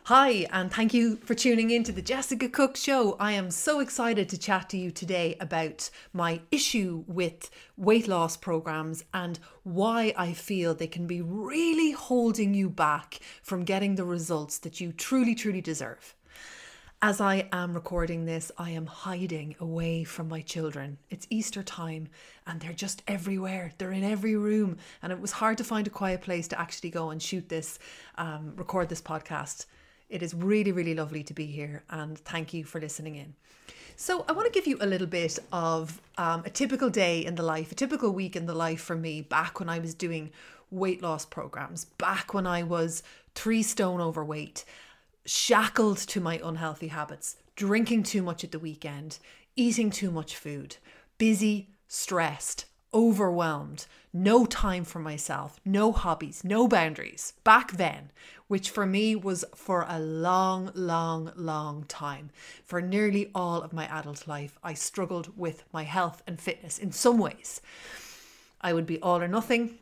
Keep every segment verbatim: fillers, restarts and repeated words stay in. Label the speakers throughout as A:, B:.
A: Hi, and thank you for tuning in to the Jessica Cook Show. I am so excited to chat to you today about my issue with weight loss programs and why I feel they can be really holding you back from getting the results that you truly, truly deserve. As I am recording this, I am hiding away from my children. It's Easter time and they're just everywhere. They're in every room, and it was hard to find a quiet place to actually go and shoot this, um, record this podcast. It is really, really lovely to be here, and thank you for listening in. So I want to give you a little bit of um, a typical day in the life, a typical week in the life for me back when I was doing weight loss programs, back when I was three stone overweight, shackled to my unhealthy habits, drinking too much at the weekend, eating too much food, busy, stressed, overwhelmed, no time for myself, no hobbies, no boundaries. Back then, which for me was for a long, long, long time. For nearly all of my adult life, I struggled with my health and fitness in some ways. I would be all or nothing.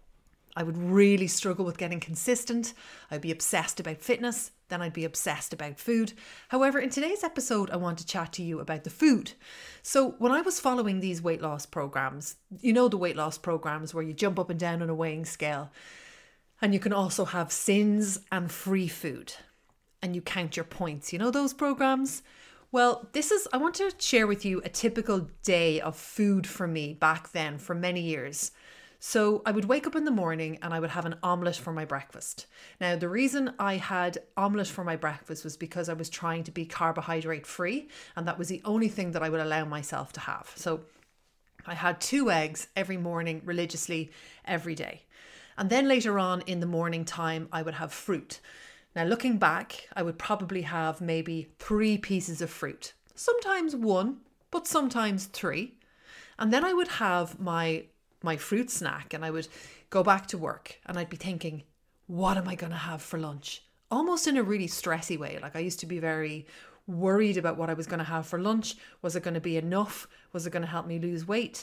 A: I would really struggle with getting consistent. I'd be obsessed about fitness. Then I'd be obsessed about food. However, in today's episode, I want to chat to you about the food. So when I was following these weight loss programs, you know the weight loss programs where you jump up and down on a weighing scale, and you can also have sins and free food, and you count your points. You know those programs? Well, this is, I want to share with you a typical day of food for me back then for many years. So I would wake up in the morning and I would have an omelette for my breakfast. Now, the reason I had omelette for my breakfast was because I was trying to be carbohydrate free, and that was the only thing that I would allow myself to have. So I had two eggs every morning religiously every day. And then later on in the morning time, I would have fruit. Now, looking back, I would probably have maybe three pieces of fruit, sometimes one, but sometimes three. And then I would have my my fruit snack, and I would go back to work and I'd be thinking, what am I going to have for lunch? Almost in a really stressy way. Like, I used to be very worried about what I was going to have for lunch. Was it going to be enough? Was it going to help me lose weight?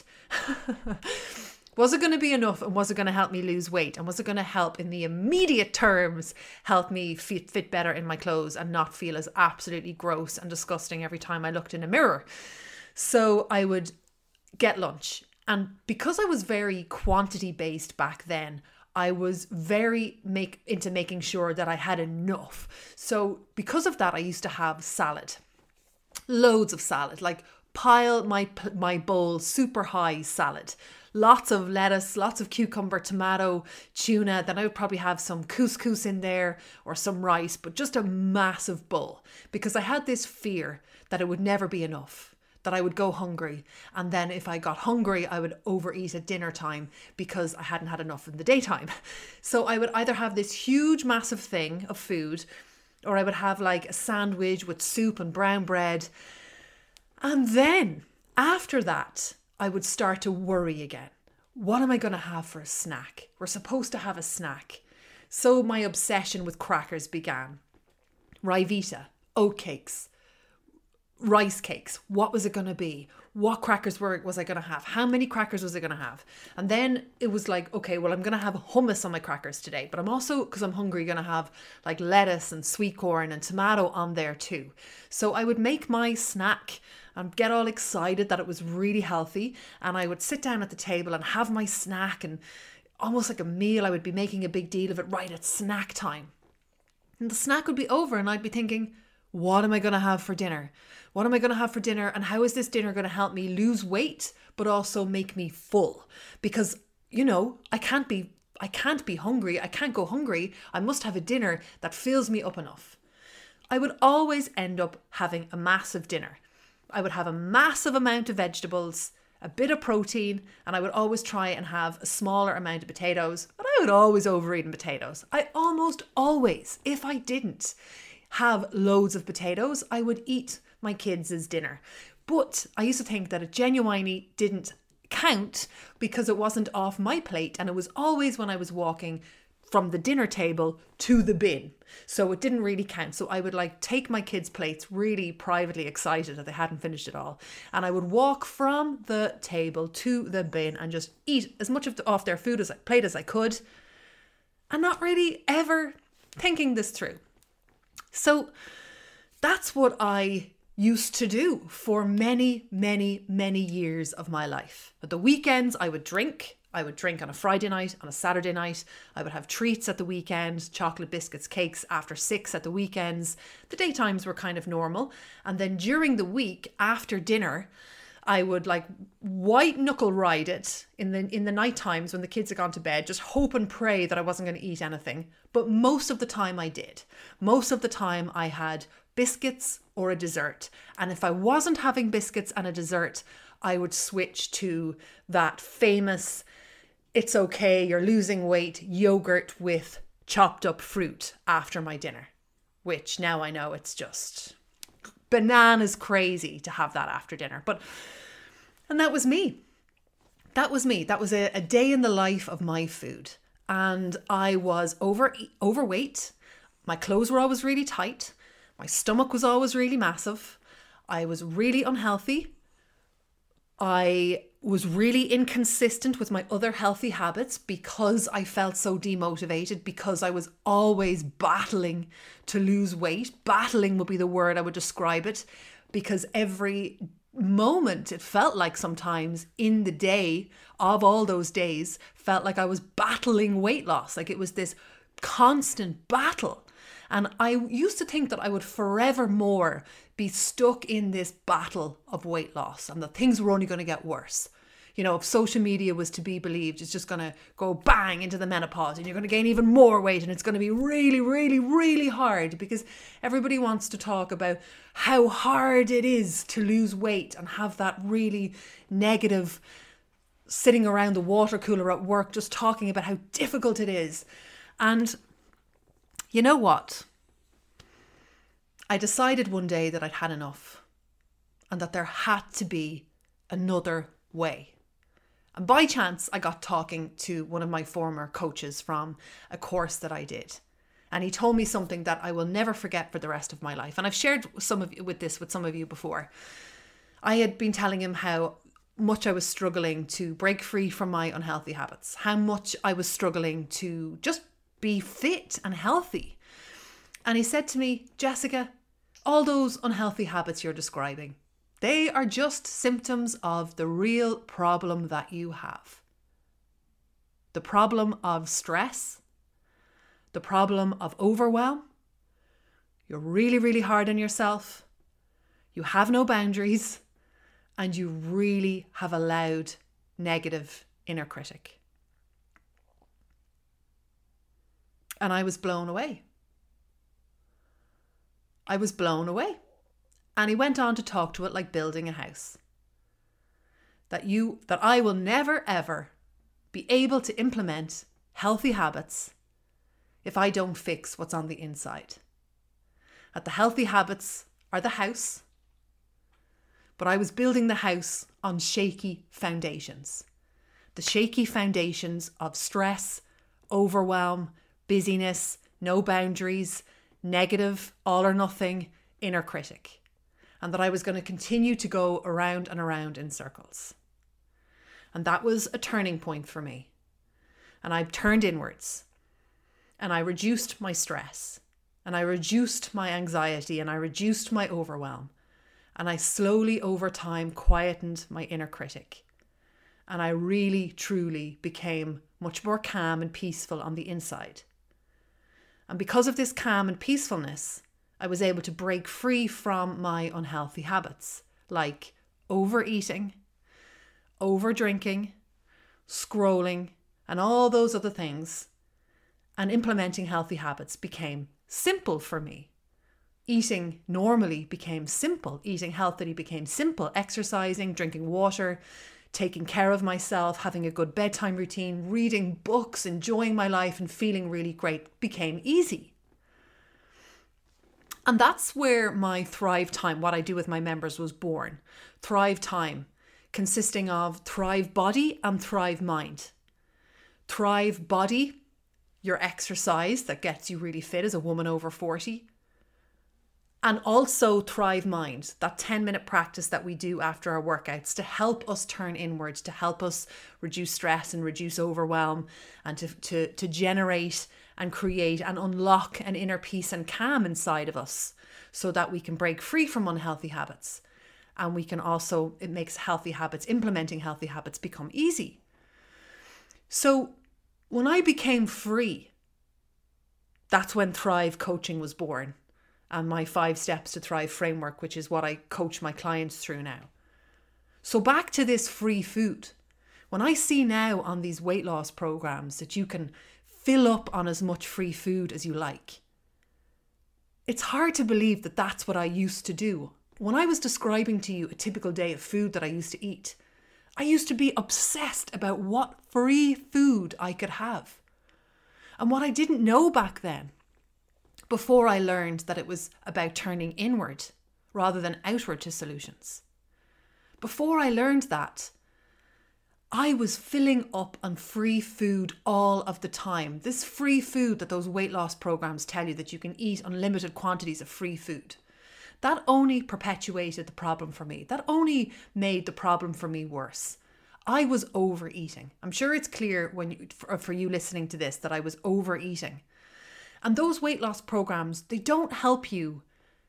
A: Was it going to be enough? And was it going to help me lose weight? And was it going to help in the immediate terms help me fit, fit better in my clothes and not feel as absolutely gross and disgusting every time I looked in a mirror? So I would get lunch. And because I was very quantity based back then, I was very make into making sure that I had enough. So because of that, I used to have salad, loads of salad, like pile my my bowl super high salad, lots of lettuce, lots of cucumber, tomato, tuna. Then I would probably have some couscous in there or some rice, but just a massive bowl, because I had this fear that it would never be enough, that I would go hungry. And then if I got hungry, I would overeat at dinner time because I hadn't had enough in the daytime. So I would either have this huge, massive thing of food, or I would have like a sandwich with soup and brown bread. And then after that, I would start to worry again. What am I going to have for a snack? We're supposed to have a snack. So my obsession with crackers began. Ryvita, oatcakes, rice cakes. What was it going to be? What crackers were was I going to have? How many crackers was I going to have? And then it was like, okay, well, I'm going to have hummus on my crackers today, but I'm also, because I'm hungry, going to have like lettuce and sweet corn and tomato on there too. So I would make my snack and get all excited that it was really healthy, and I would sit down at the table and have my snack, and almost like a meal, I would be making a big deal of it. Right, it's snack time. And the snack would be over and I'd be thinking, what am I going to have for dinner? What am I going to have for dinner? And how is this dinner going to help me lose weight, but also make me full? Because, you know, I can't be, I can't be hungry. I can't go hungry. I must have a dinner that fills me up enough. I would always end up having a massive dinner. I would have a massive amount of vegetables, a bit of protein, and I would always try and have a smaller amount of potatoes, but I would always overeat in potatoes. I almost always, if I didn't have loads of potatoes, I would eat my kids' dinner. But I used to think that it genuinely didn't count because it wasn't off my plate, and it was always when I was walking from the dinner table to the bin. So it didn't really count. So I would like take my kids' plates really privately, excited that they hadn't finished it all. And I would walk from the table to the bin and just eat as much of the, off their food as I plate as I could, and not really ever thinking this through. So that's what I used to do for many, many, many years of my life. At the weekends, I would drink. I would drink on a Friday night, on a Saturday night. I would have treats at the weekend, chocolate biscuits, cakes after six at the weekends. The daytimes were kind of normal. And then during the week, after dinner, I would like white knuckle ride it in the in the night times when the kids had gone to bed, just hope and pray that I wasn't going to eat anything. But most of the time I did. Most of the time I had biscuits or a dessert. And if I wasn't having biscuits and a dessert, I would switch to that famous, it's okay, you're losing weight, yogurt with chopped up fruit after my dinner, which now I know it's just bananas crazy to have that after dinner. But, and that was me. That was me. That was a, a day in the life of my food. And I was over overweight. My clothes were always really tight. My stomach was always really massive. I was really unhealthy. I was really inconsistent with my other healthy habits because I felt so demotivated, because I was always battling to lose weight. Battling would be the word I would describe it, because every moment it felt like sometimes in the day of all those days felt like I was battling weight loss. Like it was this constant battle. And I used to think that I would forevermore be stuck in this battle of weight loss and that things were only going to get worse. You know, if social media was to be believed, it's just going to go bang into the menopause and you're going to gain even more weight and it's going to be really, really, really hard, because everybody wants to talk about how hard it is to lose weight and have that really negative sitting around the water cooler at work just talking about how difficult it is. And you know what? I decided one day that I'd had enough and that there had to be another way. And by chance, I got talking to one of my former coaches from a course that I did. And he told me something that I will never forget for the rest of my life. And I've shared some of with this with some of you before. I had been telling him how much I was struggling to break free from my unhealthy habits, how much I was struggling to just be fit and healthy. And he said to me, Jessica, all those unhealthy habits you're describing, they are just symptoms of the real problem that you have. The problem of stress, the problem of overwhelm. You're really, really hard on yourself. You have no boundaries, and you really have a loud, negative inner critic. And I was blown away. I was blown away. And he went on to talk to it like building a house. That you, that I will never ever be able to implement healthy habits if I don't fix what's on the inside. That the healthy habits are the house, but I was building the house on shaky foundations. The shaky foundations of stress, overwhelm, busyness, no boundaries, negative, all or nothing, inner critic. And that I was going to continue to go around and around in circles. And that was a turning point for me. And I turned inwards. And I reduced my stress. And I reduced my anxiety. And I reduced my overwhelm. And I slowly over time quietened my inner critic. And I really, truly became much more calm and peaceful on the inside. And because of this calm and peacefulness, I was able to break free from my unhealthy habits, like overeating, over drinking, scrolling, and all those other things. And implementing healthy habits became simple for me. Eating normally became simple. Eating healthily became simple. Exercising, drinking water, taking care of myself, having a good bedtime routine, reading books, enjoying my life and feeling really great became easy. And that's where my Thrive Time, what I do with my members, was born. Thrive Time, consisting of Thrive Body and Thrive Mind. Thrive Body, your exercise that gets you really fit as a woman over forty. And also Thrive Mind, that ten minute practice that we do after our workouts to help us turn inwards, to help us reduce stress and reduce overwhelm, and to, to, to generate and create and unlock an inner peace and calm inside of us so that we can break free from unhealthy habits. And we can also, it makes healthy habits, implementing healthy habits become easy. So when I became free, that's when Thrive Coaching was born. And my five steps to thrive framework, which is what I coach my clients through now. So back to this free food. When I see now on these weight loss programs that you can fill up on as much free food as you like, it's hard to believe that that's what I used to do. When I was describing to you a typical day of food that I used to eat, I used to be obsessed about what free food I could have. And what I didn't know back then, before I learned that it was about turning inward rather than outward to solutions. Before I learned that, I was filling up on free food all of the time. This free food that those weight loss programs tell you that you can eat unlimited quantities of free food. That only perpetuated the problem for me. That only made the problem for me worse. I was overeating. I'm sure it's clear when you, for, for you listening to this that I was overeating. And those weight loss programs, they don't help you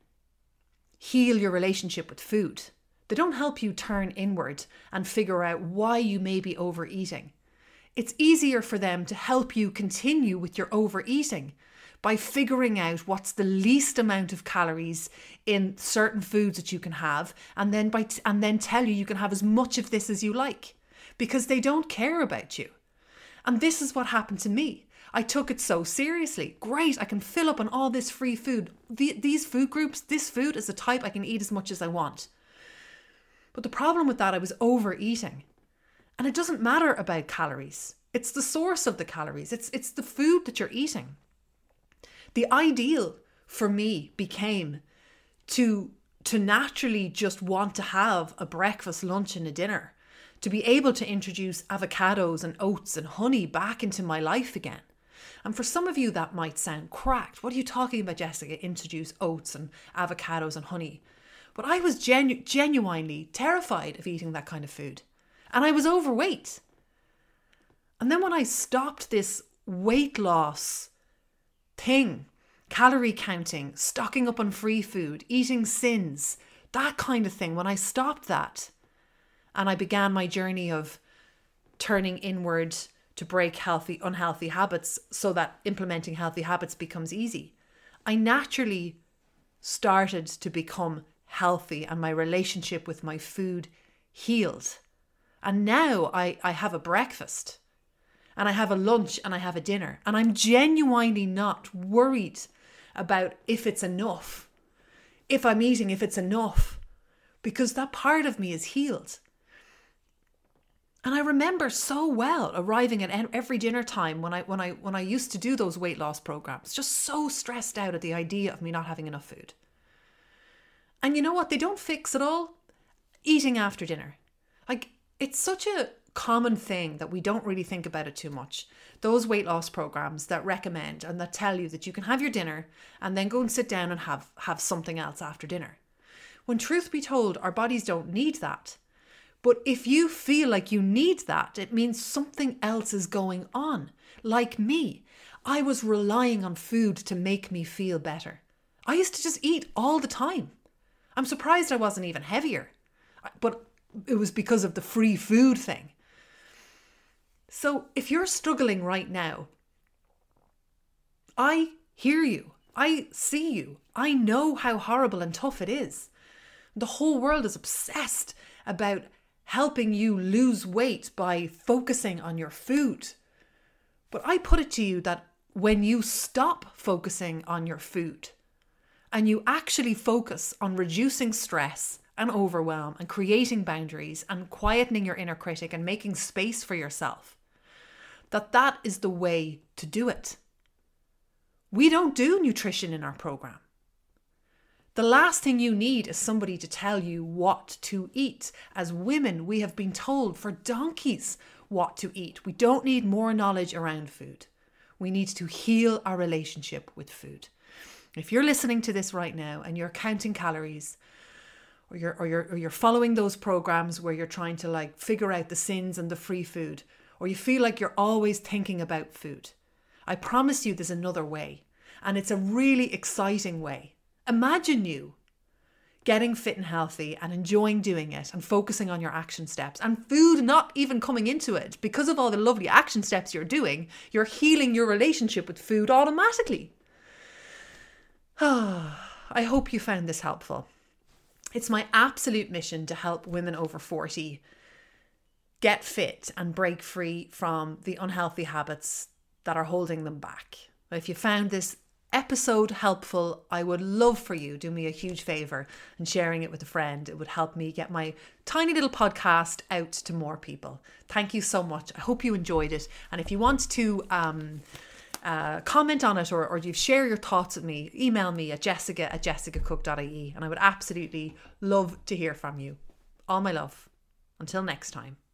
A: heal your relationship with food. They don't help you turn inward and figure out why you may be overeating. It's easier for them to help you continue with your overeating by figuring out what's the least amount of calories in certain foods that you can have, and then by t- and then tell you you can have as much of this as you like, because they don't care about you. And this is what happened to me. I took it so seriously. Great, I can fill up on all this free food. The, these food groups, this food is the type I can eat as much as I want. But the problem with that, I was overeating. And it doesn't matter about calories. It's the source of the calories. It's, it's the food that you're eating. The ideal for me became to, to naturally just want to have a breakfast, lunch and a dinner. To be able to introduce avocados and oats and honey back into my life again. And for some of you, that might sound cracked. What are you talking about, Jessica? Introduce oats and avocados and honey. But I was genu- genuinely terrified of eating that kind of food. And I was overweight. And then when I stopped this weight loss thing, calorie counting, stocking up on free food, eating sins, that kind of thing, when I stopped that and I began my journey of turning inward to break healthy, unhealthy habits so that implementing healthy habits becomes easy, I naturally started to become healthy and my relationship with my food healed. And now I, I have a breakfast and I have a lunch and I have a dinner, and I'm genuinely not worried about if it's enough, if I'm eating, if it's enough, because that part of me is healed. And I remember so well arriving at every dinner time when I when I when I used to do those weight loss programs, just so stressed out at the idea of me not having enough food. And you know what? They don't fix it all. Eating after dinner. Like, it's such a common thing that we don't really think about it too much. Those weight loss programs that recommend and that tell you that you can have your dinner and then go and sit down and have, have something else after dinner. When truth be told, our bodies don't need that. But if you feel like you need that, it means something else is going on. Like me, I was relying on food to make me feel better. I used to just eat all the time. I'm surprised I wasn't even heavier. But it was because of the free food thing. So if you're struggling right now, I hear you. I see you. I know how horrible and tough it is. The whole world is obsessed about helping you lose weight by focusing on your food. But I put it to you that when you stop focusing on your food and you actually focus on reducing stress and overwhelm and creating boundaries and quietening your inner critic and making space for yourself, that that is the way to do it. We don't do nutrition in our program. The last thing you need is somebody to tell you what to eat. As women, we have been told for donkeys what to eat. We don't need more knowledge around food. We need to heal our relationship with food. If you're listening to this right now and you're counting calories, or you're or you're or you're following those programs where you're trying to like figure out the sins and the free food, or you feel like you're always thinking about food, I promise you there's another way, and it's a really exciting way. Imagine you getting fit and healthy and enjoying doing it and focusing on your action steps, and food not even coming into it. Because of all the lovely action steps you're doing, you're healing your relationship with food automatically. I hope you found this helpful. It's my absolute mission to help women over forty get fit and break free from the unhealthy habits that are holding them back. If you found this episode helpful, I would love for you do me a huge favor and sharing it with a friend. It would help me get my tiny little podcast out to more people. Thank you so much. I hope you enjoyed it. And if you want to um, uh, comment on it, or, or you share your thoughts with me, email me at jessica at jessicacook dot I E, and I would absolutely love to hear from you. All my love. Until next time.